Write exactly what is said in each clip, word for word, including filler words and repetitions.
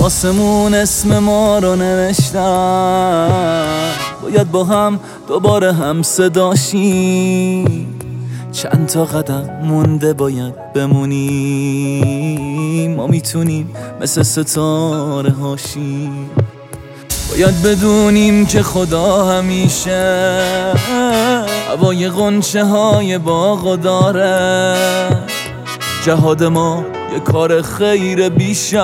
واسمون اسم ما رو نوشتم، باید با هم دوباره هم صداشیم. چند تا قدم مونده باید بمونیم، ما میتونیم مثل ستاره هاشیم. باید بدونیم که خدا همیشه هوای غنچه های باغو داره. جهاد ما یه کار خیر بیشک،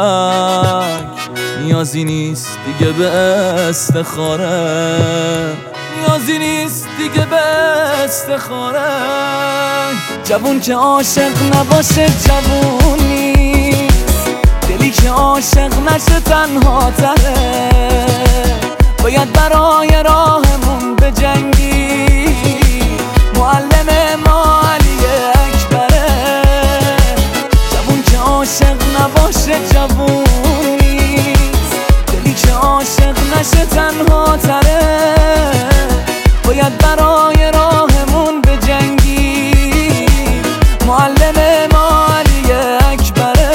نیازی نیست دیگه به استخاره، نیازی نیست دیگه به استخاره. جوون که عاشق نباشه جوون نیست، دلی که عاشق نشه تنها تره. باید برای راهمون بجنگی، معلم ما علی اکبره. جوون که عاشق نباشه جوون نیست، دلی که عاشق نشه تنها تره. باید برای راهمون بجنگی، معلم ما علی اکبره،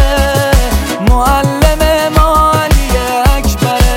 معلم ما علی اکبره.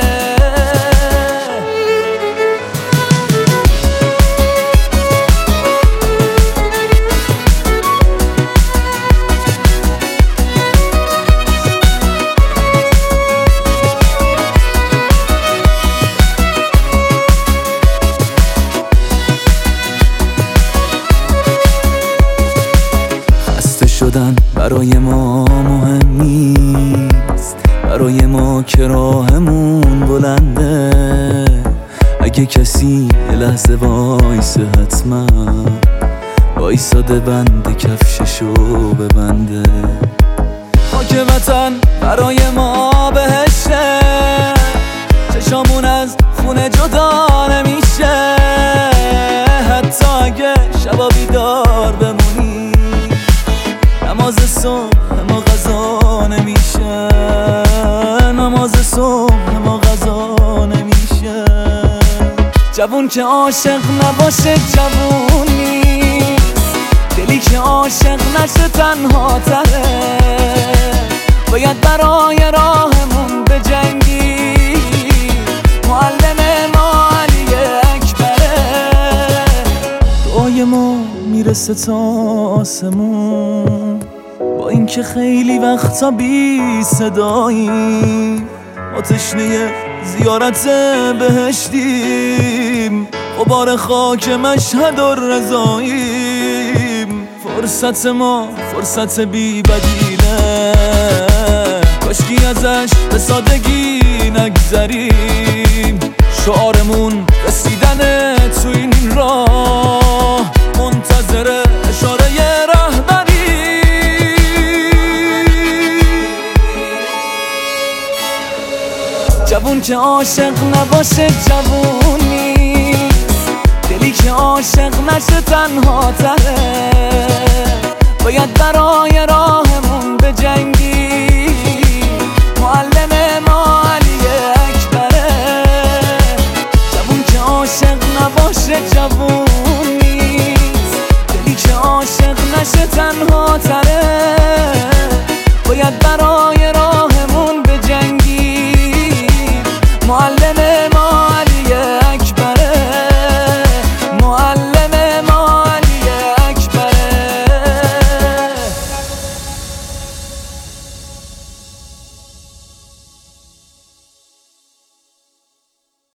شدن برای ما مهم نیست، برای ما که راهمون بلنده. اگه کسی یه لحظه وایسه حتما وایساده بنده کفششو ببنده. خاک وطن برای ما بهشته، چشامون از خونه جدا نمیشه. حتی اگه شبا بیدار بمونی، نماز صبح ما غذا نمیشه، نماز صبح ما غذا نمیشه. جوون که عاشق نباشه جوون نیست، دلی که عاشق نشه تنها تره. باید برای راهمون بجنگی، معلم ما علی اکبره. دعای ما میرسه تا آسمون، با اینکه خیلی وقتا بی صداییم. ما تشنه زیارت بهشتیم، غبار خاک مشهد و رضاییم. فرصت ما فرصت بی بدیله، کاشکی ازش به سادگی نگذریم. شعارمون رسیدن تو این راه، منتظر اشاره رهبری. جوون که عاشق نباشه جوون نیست، دلی که عاشق نشه تنها تره. باید برای راهمون بجنگی، معلم ما علی اکبره. جوون که عاشق نباشه جوون نیست، دلی که عاشق نشه تنها تره. باید برای